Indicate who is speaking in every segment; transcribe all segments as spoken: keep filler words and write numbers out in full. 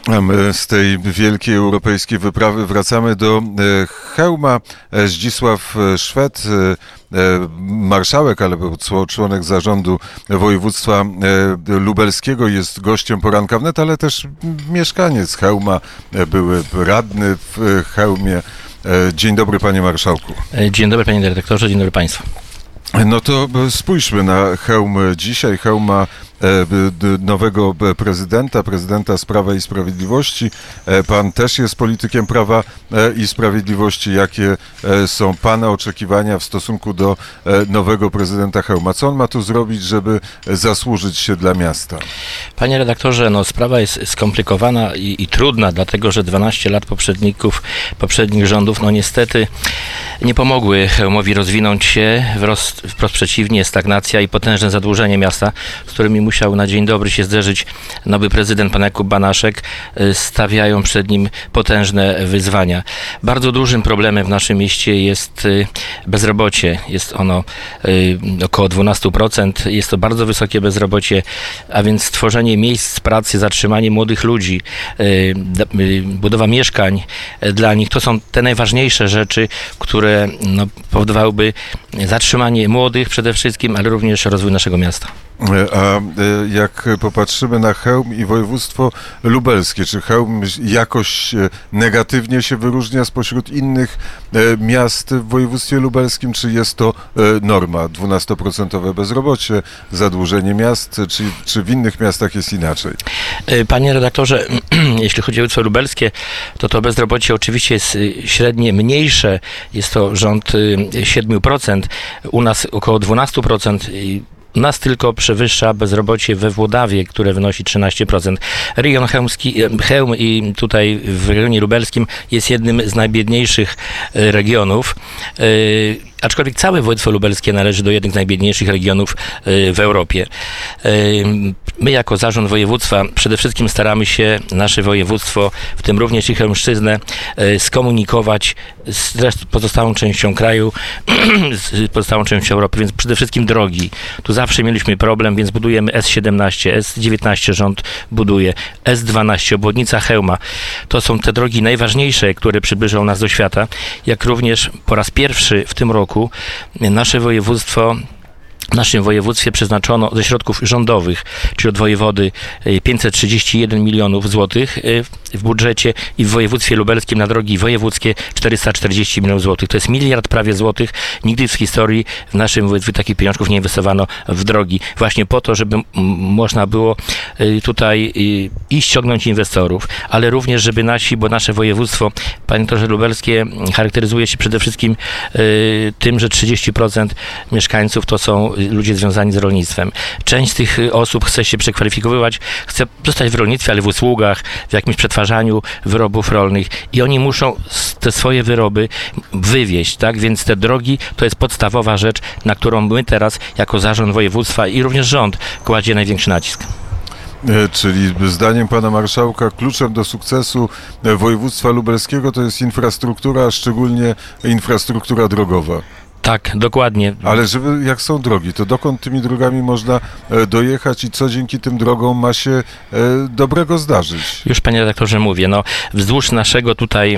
Speaker 1: A my z tej wielkiej europejskiej wyprawy wracamy do Chełma. Zdzisław Szwed, marszałek, ale był członek zarządu województwa lubelskiego, jest gościem poranka wnet, ale też mieszkaniec Chełma, były radny w Chełmie. Dzień dobry, panie marszałku.
Speaker 2: Dzień dobry, panie dyrektorze, dzień dobry państwu.
Speaker 1: No to spójrzmy na Chełm dzisiaj. Chełm ma nowego prezydenta, prezydenta z Prawa i Sprawiedliwości. Pan też jest politykiem Prawa i Sprawiedliwości. Jakie są pana oczekiwania w stosunku do nowego prezydenta Chełma? Co on ma tu zrobić, żeby zasłużyć się dla miasta?
Speaker 2: Panie redaktorze, no sprawa jest skomplikowana i, i trudna, dlatego że dwanaście lat poprzedników, poprzednich rządów, no niestety nie pomogły Chełmowi rozwinąć się, wprost, wprost przeciwnie, stagnacja i potężne zadłużenie miasta, z którymi musiał na dzień dobry się zderzyć nowy prezydent, pan Jakub Banaszek, stawiają przed nim potężne wyzwania. Bardzo dużym problemem w naszym mieście jest bezrobocie. Jest ono około dwanaście procent. Jest to bardzo wysokie bezrobocie, a więc stworzenie miejsc pracy, zatrzymanie młodych ludzi, budowa mieszkań dla nich, to są te najważniejsze rzeczy, które no, powodowałyby zatrzymanie młodych przede wszystkim, ale również rozwój naszego miasta.
Speaker 1: A jak popatrzymy na Chełm i województwo lubelskie, czy Chełm jakoś negatywnie się wyróżnia spośród innych miast w województwie lubelskim, czy jest to norma? dwunastoprocentowe bezrobocie, zadłużenie miast, czy, czy w innych miastach jest inaczej?
Speaker 2: Panie redaktorze, jeśli chodzi o województwo lubelskie, to to bezrobocie oczywiście jest średnie mniejsze, jest to rząd siedem procent, u nas około dwanaście procent. Nas tylko przewyższa bezrobocie we Włodawie, które wynosi trzynaście procent. Region chełmski, Chełm i tutaj w regionie lubelskim jest jednym z najbiedniejszych regionów. Aczkolwiek całe województwo lubelskie należy do jednych z najbiedniejszych regionów w Europie. My jako zarząd województwa przede wszystkim staramy się nasze województwo, w tym również i Chełmszczyznę, skomunikować z pozostałą częścią kraju, z pozostałą częścią Europy, więc przede wszystkim drogi. Tu zawsze mieliśmy problem, więc budujemy S siedemnaście, S dziewiętnaście rząd buduje, S dwanaście, obwodnica Chełma. To są te drogi najważniejsze, które przybliżą nas do świata, jak również po raz pierwszy w tym roku nasze województwo W naszym województwie przeznaczono ze środków rządowych, czyli od wojewody, pięćset trzydzieści jeden milionów złotych w budżecie i w województwie lubelskim na drogi wojewódzkie czterysta czterdzieści milionów złotych. To jest miliard prawie złotych. Nigdy w historii w naszym województwie takich pieniążków nie inwestowano w drogi. Właśnie po to, żeby m- można było tutaj iść ściągnąć inwestorów, ale również, żeby nasi, bo nasze województwo, panie doktorze, lubelskie charakteryzuje się przede wszystkim y, tym, że trzydzieści procent mieszkańców to są ludzie związani z rolnictwem. Część z tych osób chce się przekwalifikowywać, chce zostać w rolnictwie, ale w usługach, w jakimś przetwarzaniu wyrobów rolnych i oni muszą te swoje wyroby wywieźć, tak? Więc te drogi to jest podstawowa rzecz, na którą my teraz jako zarząd województwa i również rząd kładzie największy nacisk.
Speaker 1: Czyli zdaniem pana marszałka kluczem do sukcesu województwa lubelskiego to jest infrastruktura, a szczególnie infrastruktura drogowa.
Speaker 2: Tak, dokładnie.
Speaker 1: Ale żeby, jak są drogi, to dokąd tymi drogami można dojechać i co dzięki tym drogom ma się dobrego zdarzyć? Już,
Speaker 2: panie redaktorze, mówię, no wzdłuż naszego tutaj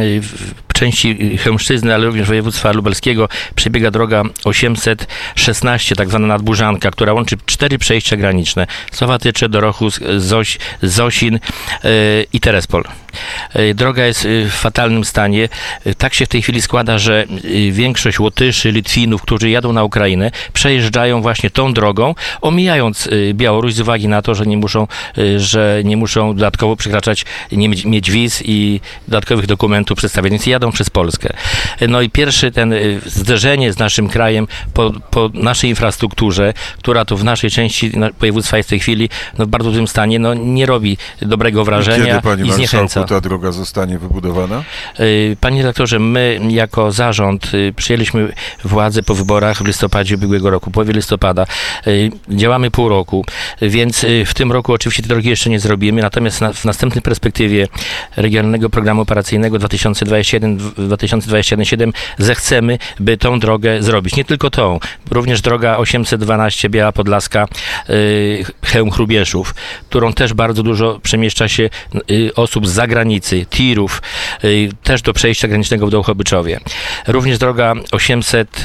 Speaker 2: w części Chełmszczyzny, ale również województwa lubelskiego przebiega droga osiemset szesnaście, tak zwana nadburzanka, która łączy cztery przejścia graniczne. Sowatycze, Dorochus, Zoś, Zosin yy, i Terespol. Yy, droga jest w fatalnym stanie. Yy, tak się w tej chwili składa, że yy, większość Łotyszy, Litwinów, którzy jadą na Ukrainę, przejeżdżają właśnie tą drogą, omijając yy, Białoruś z uwagi na to, że nie muszą, yy, że nie muszą dodatkowo przekraczać, nie mieć, mieć wiz i dodatkowych dokumentów przedstawiać, więc jadą przez Polskę. No i pierwszy ten yy, zderzenie z naszym krajem po, po naszej infrastrukturze, która tu w naszej części województwa jest w tej chwili no, w bardzo złym stanie, no nie robi dobrego wrażenia i,
Speaker 1: kiedy, panie
Speaker 2: i zniechęca.
Speaker 1: Ta droga droga zostanie wybudowana?
Speaker 2: Panie redaktorze, my jako zarząd przyjęliśmy władzę po wyborach w listopadzie ubiegłego roku, połowie listopada. Działamy pół roku, więc w tym roku oczywiście te drogi jeszcze nie zrobimy, natomiast na, w następnej perspektywie Regionalnego Programu Operacyjnego dwa tysiące dwudziesty pierwszy do dwa tysiące dwudziestego pierwszego siedem zechcemy, by tą drogę zrobić. Nie tylko tą, również droga osiemset dwanaście Biała Podlaska, Chełm-Hrubieszów, którą też bardzo dużo przemieszcza się osób z zagranicy, tirów, też do przejścia granicznego w Dołchobyczowie. Również droga osiemset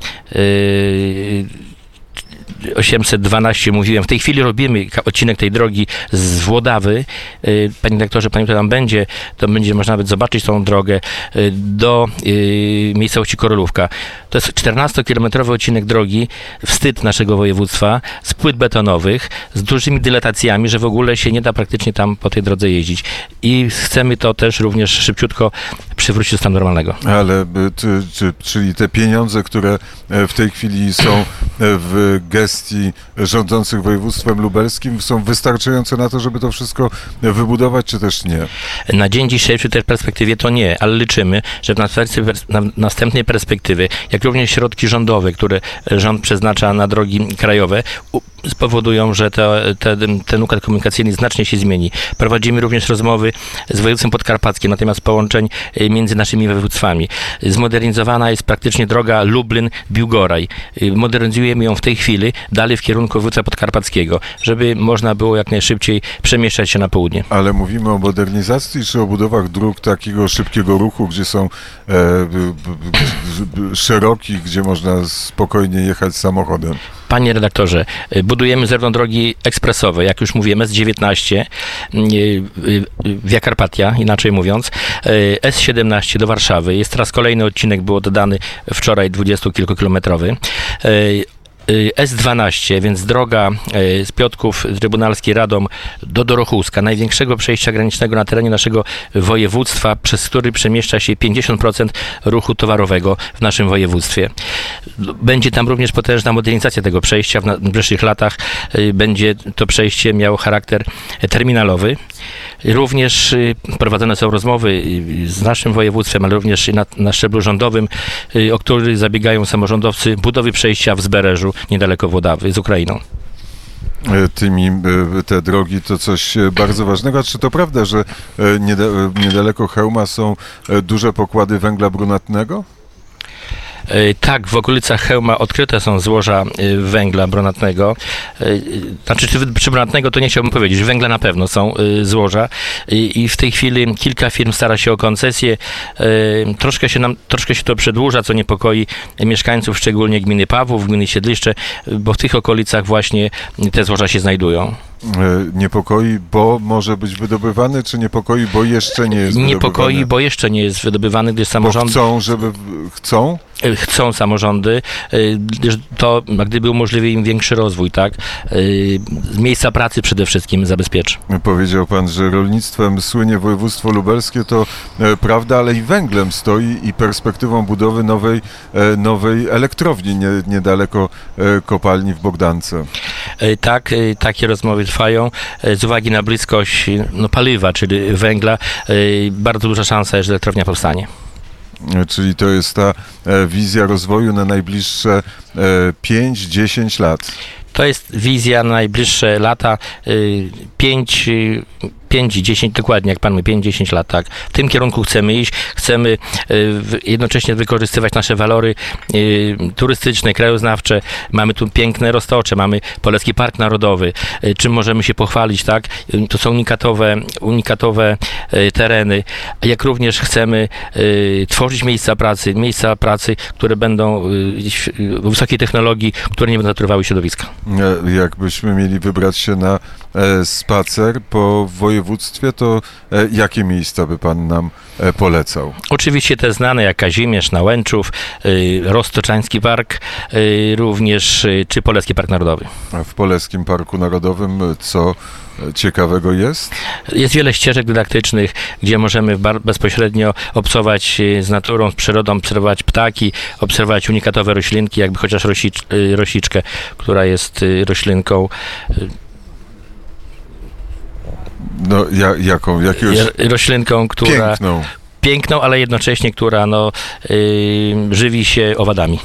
Speaker 2: osiemset dwanaście mówiłem. W tej chwili robimy odcinek tej drogi z Włodawy. Panie dyrektorze, pani tam będzie, to będzie można nawet zobaczyć tą drogę do miejscowości Korolówka. To jest czternastokilometrowy odcinek drogi, wstyd naszego województwa, z płyt betonowych, z dużymi dylatacjami, że w ogóle się nie da praktycznie tam po tej drodze jeździć. I chcemy to też również szybciutko przywrócić do stanu normalnego.
Speaker 1: Ale, czy, czy, czyli te pieniądze, które w tej chwili są w gestii rządzących województwem lubelskim, są wystarczające na to, żeby to wszystko wybudować, czy też nie?
Speaker 2: Na dzień dzisiejszy w tej perspektywie to nie, ale liczymy, że w następnej perspektywie, jak również środki rządowe, które rząd przeznacza na drogi krajowe, spowodują, że te, te, ten układ komunikacyjny znacznie się zmieni. Prowadzimy również rozmowy z województwem podkarpackim na temat połączeń między naszymi województwami. Zmodernizowana jest praktycznie droga Lublin-Biłgoraj. Modernizujemy ją w tej chwili dalej w kierunku województwa podkarpackiego, żeby można było jak najszybciej przemieszczać się na południe.
Speaker 1: Ale mówimy o modernizacji czy o budowach dróg takiego szybkiego ruchu, gdzie są e, b, b, szeroki, gdzie można spokojnie jechać samochodem?
Speaker 2: Panie redaktorze, budujemy zarówno drogi ekspresowe, jak już mówiłem, S dziewiętnaście, Via Carpatia, inaczej mówiąc, S siedemnaście do Warszawy. Jest teraz kolejny odcinek, był dodany wczoraj, dwudziestokilkukilometrowy. S dwanaście, więc droga z Piotrków Trybunalski Radom do Dorochówska, największego przejścia granicznego na terenie naszego województwa, przez który przemieszcza się pięćdziesiąt procent ruchu towarowego w naszym województwie. Będzie tam również potężna modernizacja tego przejścia. W najbliższych latach będzie to przejście miało charakter terminalowy. Również prowadzone są rozmowy z naszym województwem, ale również na, na szczeblu rządowym, o który zabiegają samorządowcy, budowy przejścia w Zbereżu, niedaleko Włodawy, z Ukrainą.
Speaker 1: Tymi, te drogi to coś bardzo ważnego. A czy to prawda, że niedaleko Chełma są duże pokłady węgla brunatnego?
Speaker 2: Tak, w okolicach Chełma odkryte są złoża węgla brunatnego. Znaczy, czy, czy brunatnego, to nie chciałbym powiedzieć. Węgla na pewno są złoża i, i w tej chwili kilka firm stara się o koncesję. Troszkę się nam, troszkę się to przedłuża, co niepokoi mieszkańców, szczególnie gminy Pawłów, gminy Siedliszcze, bo w tych okolicach właśnie te złoża się znajdują.
Speaker 1: Niepokoi, bo może być wydobywany, czy niepokoi, bo jeszcze nie jest wydobywany?
Speaker 2: Niepokoi, bo jeszcze nie jest wydobywany, gdyż samorządy...
Speaker 1: Bo chcą, żeby... Chcą?
Speaker 2: Chcą samorządy, gdyż to gdyby umożliwi im większy rozwój, tak? Miejsca pracy przede wszystkim zabezpieczy. Powiedział
Speaker 1: pan, że rolnictwem słynie województwo lubelskie, to e, prawda, ale i węglem stoi i perspektywą budowy nowej, e, nowej elektrowni nie, niedaleko e, kopalni w Bogdance.
Speaker 2: E, tak, e, takie rozmowy trwają. E, z uwagi na bliskość no, paliwa, czyli węgla, e, bardzo duża szansa jest, że elektrownia powstanie.
Speaker 1: Czyli to jest ta e, wizja rozwoju na najbliższe e, pięć do dziesięciu lat.
Speaker 2: To jest wizja na najbliższe lata, pięć pięć i dziesięć, dokładnie jak pan mówi, pięć dziesięć lat, tak. W tym kierunku chcemy iść, chcemy y, jednocześnie wykorzystywać nasze walory y, turystyczne, krajoznawcze. Mamy tu piękne roztocze, mamy Polecki Park Narodowy, y, czym możemy się pochwalić, tak. Y, to są unikatowe, unikatowe y, tereny, jak również chcemy y, tworzyć miejsca pracy, miejsca pracy, które będą y, wysokiej technologii, które nie będą zatruwały środowiska.
Speaker 1: Jakbyśmy mieli wybrać się na e, spacer po województwie, to e, jakie miejsca by pan nam e, polecał?
Speaker 2: Oczywiście te znane jak Kazimierz, Nałęczów, y, Roztoczański Park, y, również y, czy Polecki Park Narodowy.
Speaker 1: A w Poleckim Parku Narodowym co ciekawego jest?
Speaker 2: Jest wiele ścieżek dydaktycznych, gdzie możemy bezpośrednio obcować z naturą, z przyrodą, obserwować ptaki, obserwować unikatowe roślinki, jakby chociaż rosicz, rosiczkę, która jest roślinką
Speaker 1: No, ja, jaką? Jakiegoś...
Speaker 2: Roślinką, która...
Speaker 1: Piękną.
Speaker 2: Piękną, ale jednocześnie, która no, yy, żywi się owadami.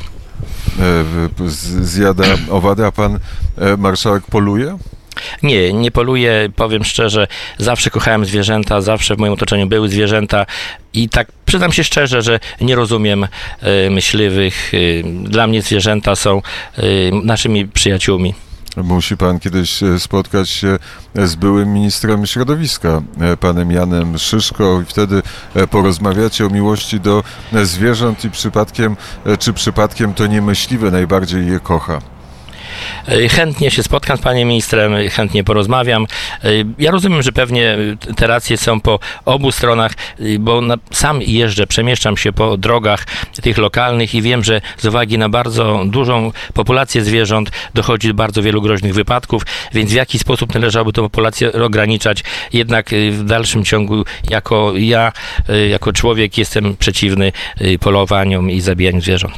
Speaker 1: Zjada owady, a pan marszałek poluje?
Speaker 2: Nie, nie poluję, powiem szczerze, zawsze kochałem zwierzęta, zawsze w moim otoczeniu były zwierzęta i tak przyznam się szczerze, że nie rozumiem y, myśliwych. Y, dla mnie zwierzęta są y, naszymi przyjaciółmi.
Speaker 1: Musi pan kiedyś spotkać się z byłym ministrem środowiska, panem Janem Szyszko, i wtedy porozmawiacie o miłości do zwierząt i przypadkiem, czy przypadkiem to nie myśliwy najbardziej je kocha.
Speaker 2: Chętnie się spotkam z panem ministrem, chętnie porozmawiam. Ja rozumiem, że pewnie te racje są po obu stronach, bo na, sam jeżdżę, przemieszczam się po drogach tych lokalnych i wiem, że z uwagi na bardzo dużą populację zwierząt dochodzi do bardzo wielu groźnych wypadków, więc w jaki sposób należałoby tę populację ograniczać. Jednak w dalszym ciągu jako ja, jako człowiek jestem przeciwny polowaniom i zabijaniu zwierząt.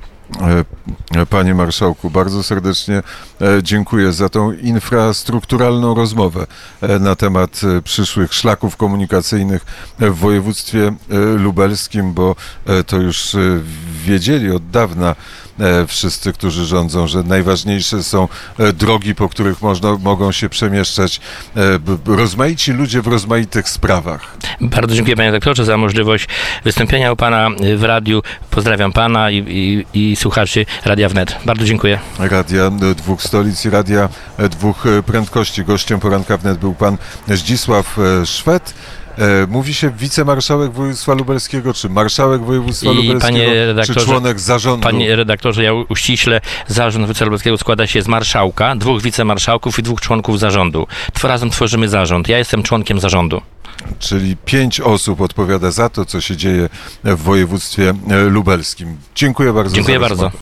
Speaker 1: Panie marszałku, bardzo serdecznie dziękuję za tą infrastrukturalną rozmowę na temat przyszłych szlaków komunikacyjnych w województwie lubelskim, bo to już wiedzieli od dawna wszyscy, którzy rządzą, że najważniejsze są drogi, po których można, mogą się przemieszczać rozmaici ludzie w rozmaitych sprawach.
Speaker 2: Bardzo dziękuję, panie doktorze, za możliwość wystąpienia u pana w radiu. Pozdrawiam pana i, i, i słuchaczy Radia Wnet. Bardzo dziękuję.
Speaker 1: Radia Dwóch Stolic i Radia Dwóch Prędkości. Gościem poranka Wnet był pan Zdzisław Szwed. Mówi się wicemarszałek województwa lubelskiego, czy marszałek województwa
Speaker 2: I
Speaker 1: lubelskiego,
Speaker 2: panie
Speaker 1: czy członek zarządu?
Speaker 2: Panie redaktorze, ja uściśle, zarząd województwa lubelskiego składa się z marszałka, dwóch wicemarszałków i dwóch członków zarządu. Razem tworzymy zarząd. Ja jestem członkiem zarządu.
Speaker 1: Czyli pięć osób odpowiada za to, co się dzieje w województwie lubelskim. Dziękuję bardzo.
Speaker 2: Dziękuję
Speaker 1: za
Speaker 2: bardzo.